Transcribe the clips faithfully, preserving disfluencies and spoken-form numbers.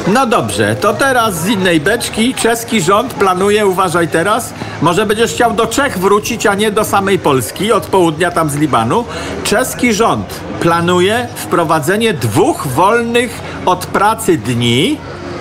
No dobrze, to teraz z innej beczki. Czeski rząd planuje, uważaj teraz, może będziesz chciał do Czech wrócić, a nie do samej Polski, od południa tam z Libanu. Czeski rząd planuje wprowadzenie dwóch wolnych od pracy dni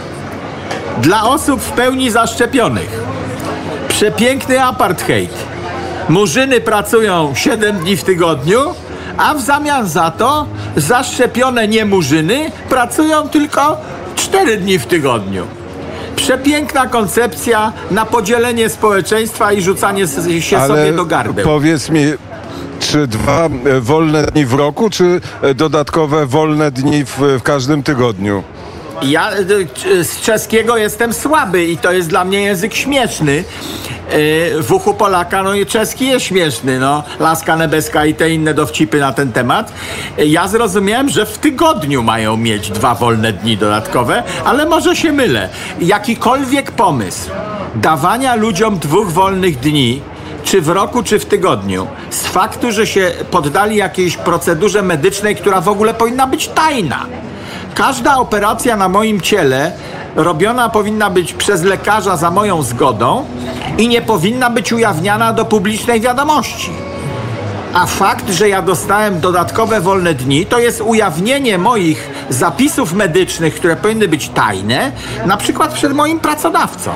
dla osób w pełni zaszczepionych. Przepiękny apartheid. Murzyny pracują siedem dni w tygodniu, a w zamian za to zaszczepione niemurzyny pracują tylko cztery dni w tygodniu. Przepiękna koncepcja na podzielenie społeczeństwa i rzucanie się Ale sobie do gardeł. Powiedz mi, czy dwa wolne dni w roku, czy dodatkowe wolne dni w, w każdym tygodniu? Ja z czeskiego jestem słaby i to jest dla mnie język śmieszny. W uchu Polaka, no i czeski jest śmieszny, no. Laska nebeska i te inne dowcipy na ten temat. Ja zrozumiałem, że w tygodniu mają mieć dwa wolne dni dodatkowe, ale może się mylę. Jakikolwiek pomysł dawania ludziom dwóch wolnych dni, czy w roku, czy w tygodniu, z faktu, że się poddali jakiejś procedurze medycznej, która w ogóle powinna być tajna. Każda operacja na moim ciele robiona powinna być przez lekarza za moją zgodą i nie powinna być ujawniana do publicznej wiadomości. A fakt, że ja dostałem dodatkowe wolne dni, to jest ujawnienie moich zapisów medycznych, które powinny być tajne, na przykład przed moim pracodawcą.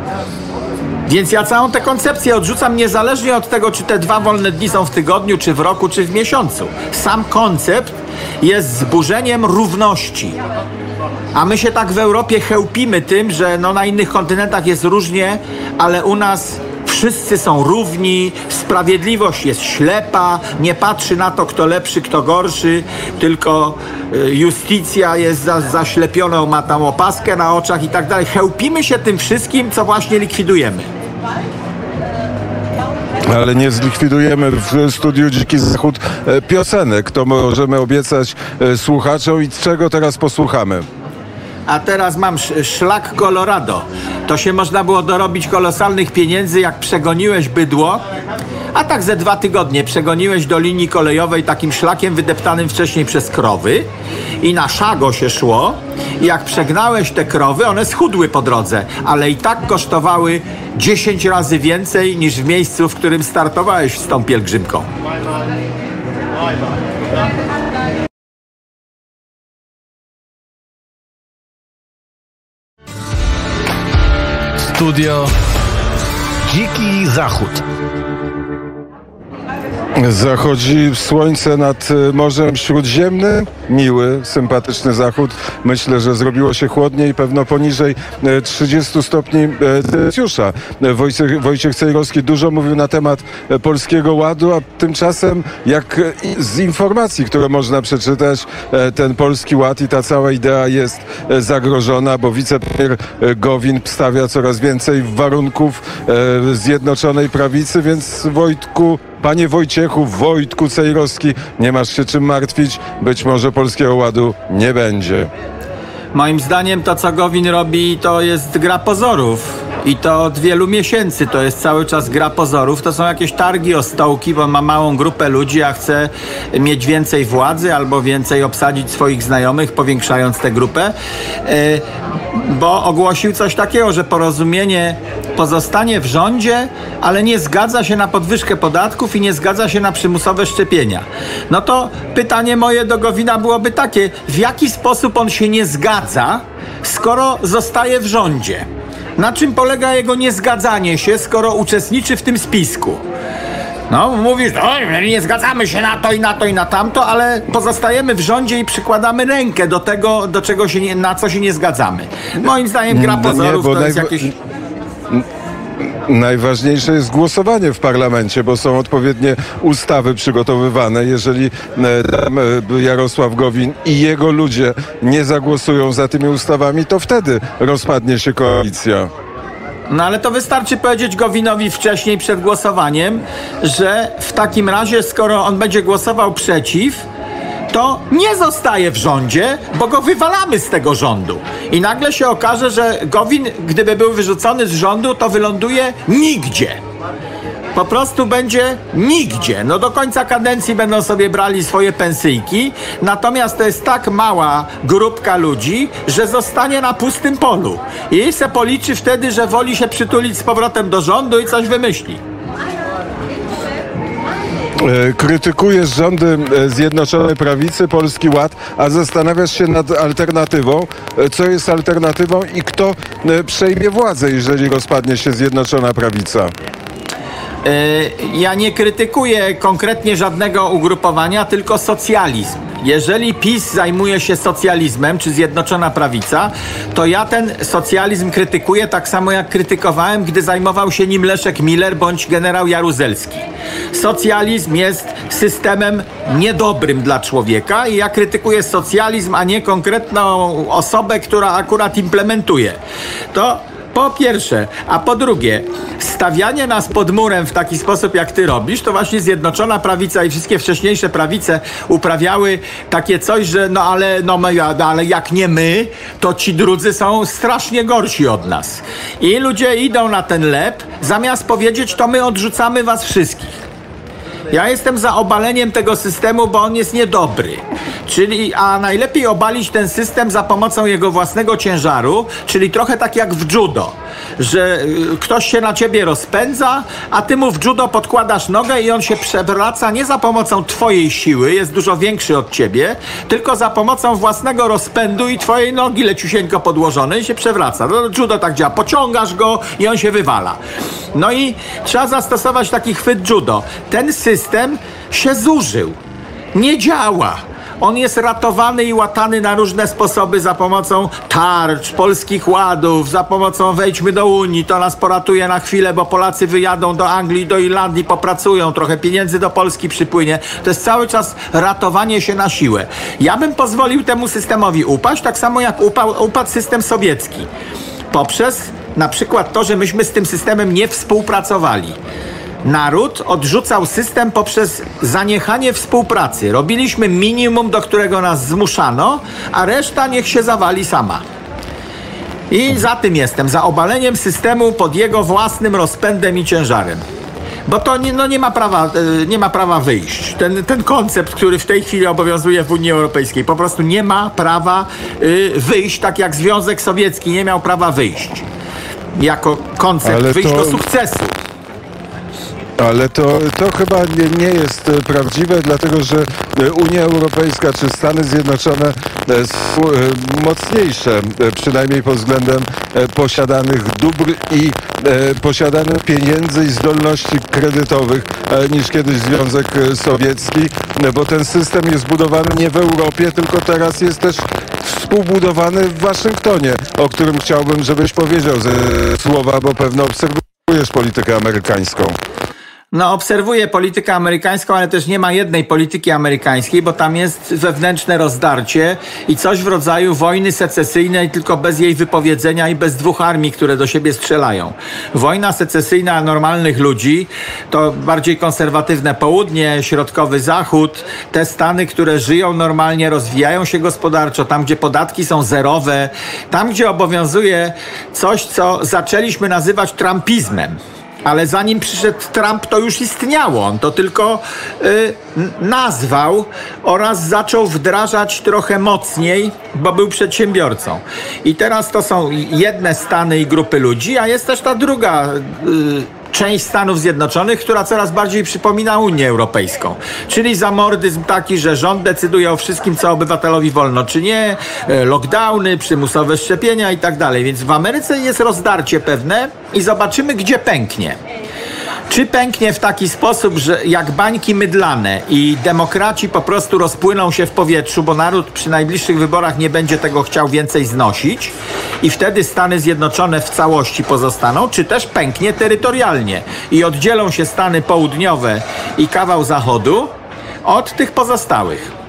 Więc ja całą tę koncepcję odrzucam niezależnie od tego, czy te dwa wolne dni są w tygodniu, czy w roku, czy w miesiącu. Sam koncept jest zburzeniem równości. A my się tak w Europie chełpimy tym, że no na innych kontynentach jest różnie, ale u nas wszyscy są równi, sprawiedliwość jest ślepa, nie patrzy na to, kto lepszy, kto gorszy, tylko justicja jest za, zaślepioną, ma tam opaskę na oczach i tak dalej. Chełpimy się tym wszystkim, co właśnie likwidujemy. Ale nie zlikwidujemy w studiu Dziki Zachód piosenek. To możemy obiecać słuchaczom i czego teraz posłuchamy? A teraz mam szlak Colorado. To się można było dorobić kolosalnych pieniędzy, jak przegoniłeś bydło, a tak ze dwa tygodnie przegoniłeś do linii kolejowej takim szlakiem wydeptanym wcześniej przez krowy i na szago się szło i jak przegnałeś te krowy, one schudły po drodze, ale i tak kosztowały dziesięć razy więcej niż w miejscu, w którym startowałeś z tą pielgrzymką. Studio Dziki Zachód. Zachodzi słońce nad Morzem Śródziemnym. Miły, sympatyczny zachód. Myślę, że zrobiło się chłodniej, pewno poniżej trzydziestu stopni Celsjusza. Wojciech, Wojciech Cejrowski dużo mówił na temat Polskiego Ładu, a tymczasem jak z informacji, które można przeczytać, ten Polski Ład i ta cała idea jest zagrożona, bo wicepremier Gowin stawia coraz więcej warunków Zjednoczonej Prawicy, więc Wojtku, Panie Wojciechu, Wojtku Cejrowski, nie masz się czym martwić, być może Polskiego Ładu nie będzie. Moim zdaniem to, co Gowin robi, to jest gra pozorów. I to od wielu miesięcy to jest cały czas gra pozorów. To są jakieś targi o stołki, bo ma małą grupę ludzi, a chce mieć więcej władzy albo więcej obsadzić swoich znajomych, powiększając tę grupę. Yy, bo ogłosił coś takiego, że Porozumienie pozostanie w rządzie, ale nie zgadza się na podwyżkę podatków i nie zgadza się na przymusowe szczepienia. No to pytanie moje do Gowina byłoby takie, w jaki sposób on się nie zgadza, skoro zostaje w rządzie? Na czym polega jego niezgadzanie się, skoro uczestniczy w tym spisku? No, mówisz, no, nie zgadzamy się na to i na to i na tamto, ale pozostajemy w rządzie i przykładamy rękę do tego, do czego się nie, na co się nie zgadzamy. Moim zdaniem gra pozorów to jest jakieś... Najważniejsze jest głosowanie w parlamencie, bo są odpowiednie ustawy przygotowywane. Jeżeli Jarosław Gowin i jego ludzie nie zagłosują za tymi ustawami, to wtedy rozpadnie się koalicja. No ale to wystarczy powiedzieć Gowinowi wcześniej przed głosowaniem, że w takim razie, skoro on będzie głosował przeciw, to nie zostaje w rządzie, bo go wywalamy z tego rządu. I nagle się okaże, że Gowin, gdyby był wyrzucony z rządu, to wyląduje nigdzie. po prostu będzie nigdzie. No do końca kadencji będą sobie brali swoje pensyjki, natomiast to jest tak mała grupka ludzi, że zostanie na pustym polu. I se policzy wtedy, że woli się przytulić z powrotem do rządu i coś wymyśli. Krytykujesz rządy Zjednoczonej Prawicy, Polski Ład, a zastanawiasz się nad alternatywą. Co jest alternatywą i kto przejmie władzę, jeżeli rozpadnie się Zjednoczona Prawica? Ja nie krytykuję konkretnie żadnego ugrupowania, tylko socjalizm. Jeżeli PiS zajmuje się socjalizmem, czy Zjednoczona Prawica, to ja ten socjalizm krytykuję tak samo jak krytykowałem, gdy zajmował się nim Leszek Miller bądź generał Jaruzelski. Socjalizm jest systemem niedobrym dla człowieka i ja krytykuję socjalizm, a nie konkretną osobę, która akurat implementuje. To po pierwsze, a po drugie, stawianie nas pod murem w taki sposób, jak ty robisz, to właśnie Zjednoczona Prawica i wszystkie wcześniejsze prawice uprawiały takie coś, że no ale, no my, ale jak nie my, to ci drudzy są strasznie gorsi od nas. I ludzie idą na ten lep, zamiast powiedzieć, to my odrzucamy was wszystkich. Ja jestem za obaleniem tego systemu, bo on jest niedobry. Czyli, a najlepiej obalić ten system za pomocą jego własnego ciężaru, czyli trochę tak jak w judo, że ktoś się na ciebie rozpędza, a ty mu w judo podkładasz nogę i on się przewraca nie za pomocą twojej siły, jest dużo większy od ciebie, tylko za pomocą własnego rozpędu i twojej nogi leciusieńko podłożonej i się przewraca. No, judo tak działa, pociągasz go i on się wywala. No i trzeba zastosować taki chwyt judo. Ten system się zużył. Nie działa. On jest ratowany i łatany na różne sposoby za pomocą tarcz, polskich ładów, za pomocą wejdźmy do Unii, to nas poratuje na chwilę, bo Polacy wyjadą do Anglii, do Irlandii, popracują, trochę pieniędzy do Polski przypłynie. To jest cały czas ratowanie się na siłę. Ja bym pozwolił temu systemowi upaść, tak samo jak upał, upadł system sowiecki. Poprzez na przykład to, że myśmy z tym systemem nie współpracowali. Naród odrzucał system poprzez zaniechanie współpracy. Robiliśmy minimum, do którego nas zmuszano, a reszta niech się zawali sama. I za tym jestem, za obaleniem systemu pod jego własnym rozpędem i ciężarem. Bo to nie, no nie ma prawa, nie ma prawa wyjść. Ten, ten koncept, który w tej chwili obowiązuje w Unii Europejskiej, po prostu nie ma prawa y, wyjść, tak jak Związek Sowiecki nie miał prawa wyjść. Jako koncept, Ale wyjść to... do sukcesu. Ale to, to chyba nie, nie jest prawdziwe, dlatego że Unia Europejska czy Stany Zjednoczone są mocniejsze, przynajmniej pod względem posiadanych dóbr i posiadanych pieniędzy i zdolności kredytowych niż kiedyś Związek Sowiecki, bo ten system jest budowany nie w Europie, tylko teraz jest też współbudowany w Waszyngtonie, o którym chciałbym, żebyś powiedział ze słowa, bo pewno obserwujesz politykę amerykańską. No, obserwuję politykę amerykańską, ale też nie ma jednej polityki amerykańskiej, bo tam jest wewnętrzne rozdarcie i coś w rodzaju wojny secesyjnej, tylko bez jej wypowiedzenia i bez dwóch armii, które do siebie strzelają. Wojna secesyjna normalnych ludzi to bardziej konserwatywne południe, środkowy zachód, te Stany, które żyją normalnie, rozwijają się gospodarczo, tam gdzie podatki są zerowe, tam gdzie obowiązuje coś, co zaczęliśmy nazywać trumpizmem. Ale zanim przyszedł Trump, to już istniało. On to tylko y, nazwał oraz zaczął wdrażać trochę mocniej, bo był przedsiębiorcą. I teraz to są jedne stany i grupy ludzi, a jest też ta druga y, część Stanów Zjednoczonych, która coraz bardziej przypomina Unię Europejską. Czyli zamordyzm taki, że rząd decyduje o wszystkim, co obywatelowi wolno, czy nie, lockdowny, przymusowe szczepienia i tak dalej. Więc w Ameryce jest rozdarcie pewne i zobaczymy, gdzie pęknie. Czy pęknie w taki sposób, że jak bańki mydlane i demokraci po prostu rozpłyną się w powietrzu, bo naród przy najbliższych wyborach nie będzie tego chciał więcej znosić i wtedy Stany Zjednoczone w całości pozostaną, czy też pęknie terytorialnie i oddzielą się Stany Południowe i kawał Zachodu od tych pozostałych.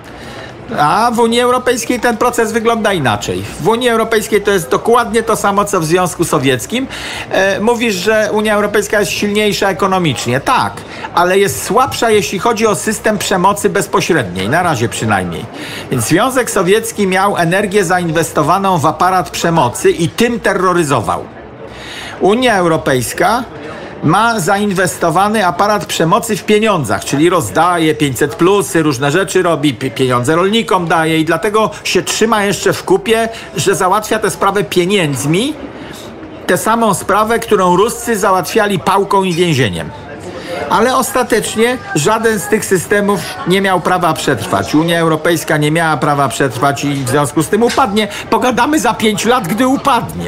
A w Unii Europejskiej ten proces wygląda inaczej. W Unii Europejskiej to jest dokładnie to samo, co w Związku Sowieckim. E, mówisz, że Unia Europejska jest silniejsza ekonomicznie. Tak, ale jest słabsza, jeśli chodzi o system przemocy bezpośredniej. Na razie przynajmniej. Więc Związek Sowiecki miał energię zainwestowaną w aparat przemocy i tym terroryzował. Unia Europejska ma zainwestowany aparat przemocy w pieniądzach, czyli rozdaje pięćset plusy, różne rzeczy robi, pieniądze rolnikom daje i dlatego się trzyma jeszcze w kupie, że załatwia tę sprawę pieniędzmi, tę samą sprawę, którą Ruscy załatwiali pałką i więzieniem. Ale ostatecznie żaden z tych systemów nie miał prawa przetrwać. Unia Europejska nie miała prawa przetrwać i w związku z tym upadnie. Pogadamy za pięć lat, gdy upadnie.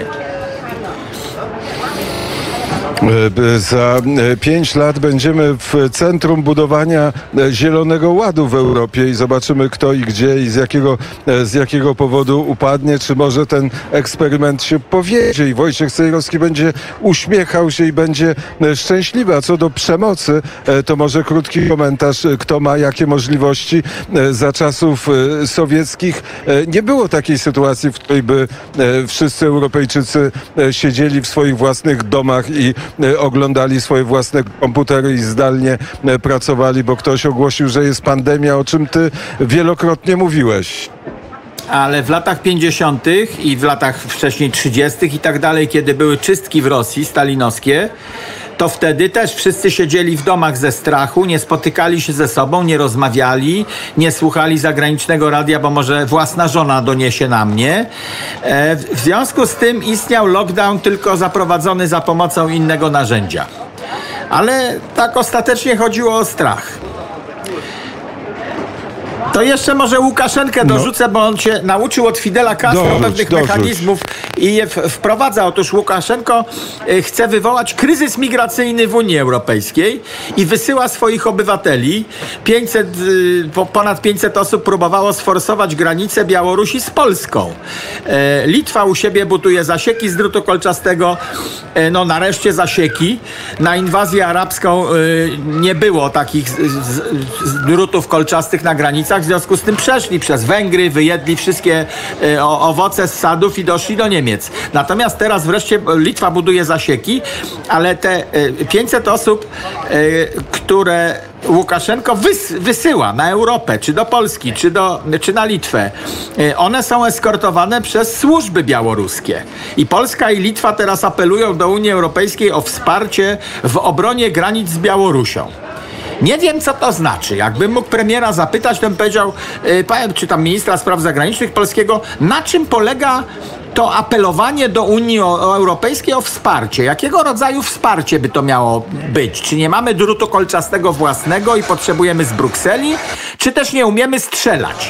Za pięć lat będziemy w centrum budowania Zielonego Ładu w Europie i zobaczymy, kto i gdzie i z jakiego, z jakiego powodu upadnie. Czy może ten eksperyment się powiedzie i Wojciech Cejrowski będzie uśmiechał się i będzie szczęśliwy. A co do przemocy, to może krótki komentarz, kto ma jakie możliwości. Za czasów sowieckich nie było takiej sytuacji, w której by wszyscy Europejczycy siedzieli w swoich własnych domach i oglądali swoje własne komputery i zdalnie pracowali, bo ktoś ogłosił, że jest pandemia, o czym ty wielokrotnie mówiłeś. Ale w latach pięćdziesiątych i w latach wcześniej trzydziestych i tak dalej, kiedy były czystki w Rosji stalinowskie, to wtedy też wszyscy siedzieli w domach ze strachu, nie spotykali się ze sobą, nie rozmawiali, nie słuchali zagranicznego radia, bo może własna żona doniesie na mnie. E, w związku z tym istniał lockdown, tylko zaprowadzony za pomocą innego narzędzia. Ale tak ostatecznie chodziło o strach. To jeszcze może Łukaszenkę dorzucę, no. Bo on się nauczył od Fidela Castro dorzuć, pewnych dorzuć. mechanizmów i je wprowadza. Otóż Łukaszenko chce wywołać kryzys migracyjny w Unii Europejskiej i wysyła swoich obywateli. pięćset, ponad pięćset osób próbowało sforsować granicę Białorusi z Polską. Litwa u siebie buduje zasieki z drutu kolczastego. No nareszcie zasieki. Na inwazję arabską nie było takich drutów kolczastych na granicach. W związku z tym przeszli przez Węgry, wyjedli wszystkie e, owoce z sadów i doszli do Niemiec. Natomiast teraz wreszcie Litwa buduje zasieki, ale te e, pięćset osób, e, które Łukaszenko wys, wysyła na Europę, czy do Polski, czy, do, czy na Litwę, e, one są eskortowane przez służby białoruskie. I Polska i Litwa teraz apelują do Unii Europejskiej o wsparcie w obronie granic z Białorusią. Nie wiem, co to znaczy. Jakbym mógł premiera zapytać, to bym powiedział, yy, czy tam ministra spraw zagranicznych polskiego, na czym polega to apelowanie do Unii Europejskiej o wsparcie. Jakiego rodzaju wsparcie by to miało być? Czy nie mamy drutu kolczastego własnego i potrzebujemy z Brukseli? Czy też nie umiemy strzelać?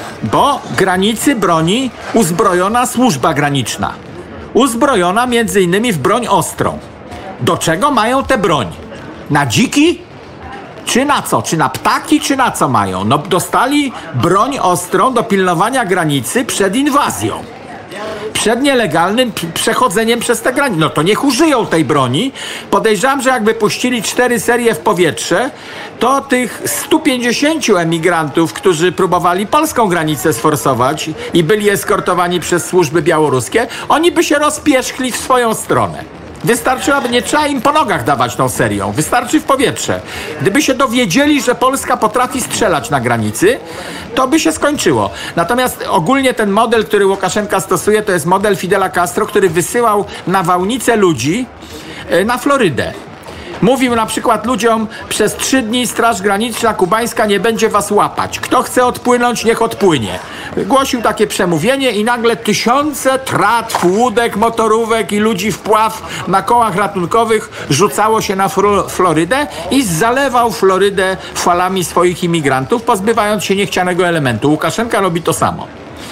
Bo granicy broni uzbrojona służba graniczna. Uzbrojona między innymi w broń ostrą. Do czego mają tę broń? Na dziki? Czy na co? Czy na ptaki, czy na co mają? No dostali broń ostrą do pilnowania granicy przed inwazją. Przed nielegalnym przechodzeniem przez te granice. No to niech użyją tej broni. Podejrzewam, że jakby puścili cztery serie w powietrze, to tych stu pięćdziesięciu emigrantów, którzy próbowali polską granicę sforsować i byli eskortowani przez służby białoruskie, oni by się rozpierzchli w swoją stronę. Wystarczyłaby, nie trzeba im po nogach dawać tą serią. Wystarczy w powietrze. Gdyby się dowiedzieli, że Polska potrafi strzelać na granicy, to by się skończyło. Natomiast ogólnie ten model, który Łukaszenka stosuje, to jest model Fidela Castro, który wysyłał nawałnicę ludzi na Florydę. Mówił na przykład ludziom, przez trzy dni Straż Graniczna kubańska nie będzie was łapać. Kto chce odpłynąć, niech odpłynie. Głosił takie przemówienie i nagle tysiące tratw, łódek, motorówek i ludzi wpław na kołach ratunkowych rzucało się na Florydę i zalewał Florydę falami swoich imigrantów, pozbywając się niechcianego elementu. Łukaszenka robi to samo.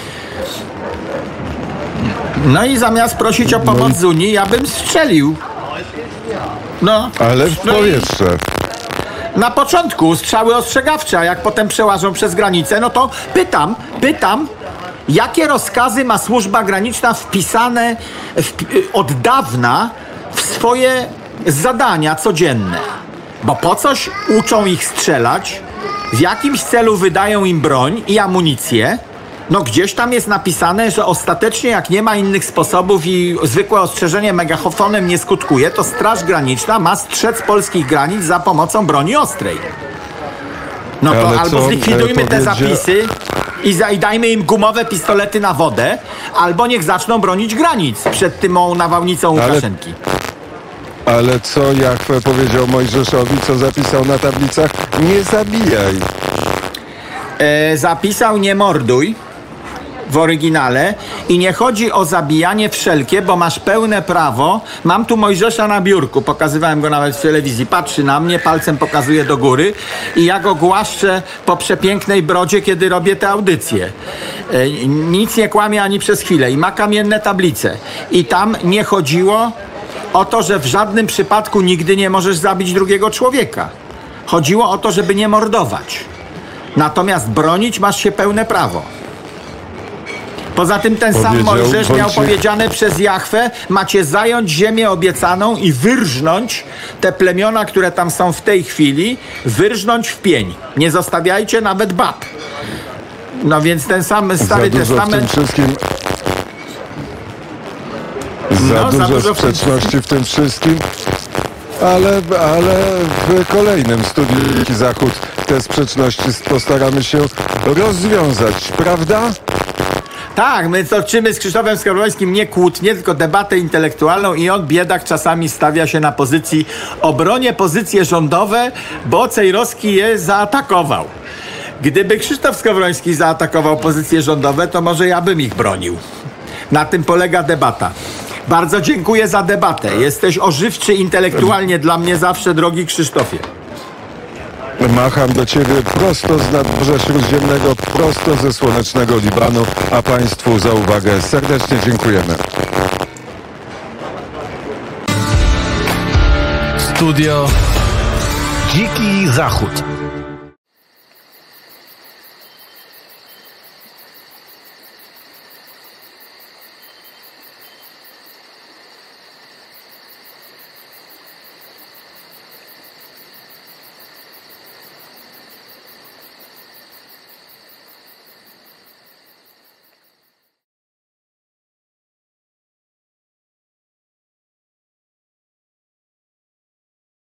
No i zamiast prosić o pomoc z Unii, ja bym strzelił. No, ale w powietrze. No na początku strzały ostrzegawcze, a jak potem przełażą przez granicę, no to pytam, pytam, jakie rozkazy ma służba graniczna wpisane w, od dawna w swoje zadania codzienne? Bo po coś uczą ich strzelać, w jakimś celu wydają im broń i amunicję. No gdzieś tam jest napisane, że ostatecznie jak nie ma innych sposobów i zwykłe ostrzeżenie megafonem nie skutkuje, to Straż Graniczna ma strzec polskich granic za pomocą broni ostrej. No to ale albo co, zlikwidujmy te zapisy i, za, i dajmy im gumowe pistolety na wodę, albo niech zaczną bronić granic przed tą nawałnicą Łukaszenki. Ale co Jahwe powiedział Mojżeszowi, co zapisał na tablicach? Nie zabijaj. E, zapisał nie morduj w oryginale i nie chodzi o zabijanie wszelkie, bo masz pełne prawo. Mam tu Mojżesza na biurku, pokazywałem go nawet w telewizji. Patrzy na mnie, palcem pokazuje do góry i ja go głaszczę po przepięknej brodzie, kiedy robię te audycje. E, nic nie kłamie ani przez chwilę i ma kamienne tablice. I tam nie chodziło o to, że w żadnym przypadku nigdy nie możesz zabić drugiego człowieka. Chodziło o to, żeby nie mordować. Natomiast bronić masz się pełne prawo. Poza tym ten sam Powiedział Mojżesz miał Wojciech- powiedziane przez Jahwe: macie zająć ziemię obiecaną i wyrżnąć te plemiona, które tam są w tej chwili, wyrżnąć w pień. Nie zostawiajcie nawet bab. No więc ten sam Stary Za dużo w tym Testament... wszystkim... Za, No, dużo za dużo w tym sprzeczności w tym wszystkim. Ale, ale w kolejnym studiu Dziki Zachód te sprzeczności postaramy się rozwiązać, prawda? Tak, my toczymy z Krzysztofem Skowrońskim nie kłótnię, tylko debatę intelektualną i on, biedak, czasami stawia się na pozycji, obronie pozycje rządowe, bo Cejrowski je zaatakował. Gdyby Krzysztof Skowroński zaatakował pozycje rządowe, to może ja bym ich bronił. Na tym polega debata. Bardzo dziękuję za debatę. Jesteś ożywczy intelektualnie dla mnie zawsze, drogi Krzysztofie. Macham do ciebie prosto z nadmorza Śródziemnego, prosto ze słonecznego Libanu, a państwu za uwagę serdecznie dziękujemy. Studio Dziki Zachód.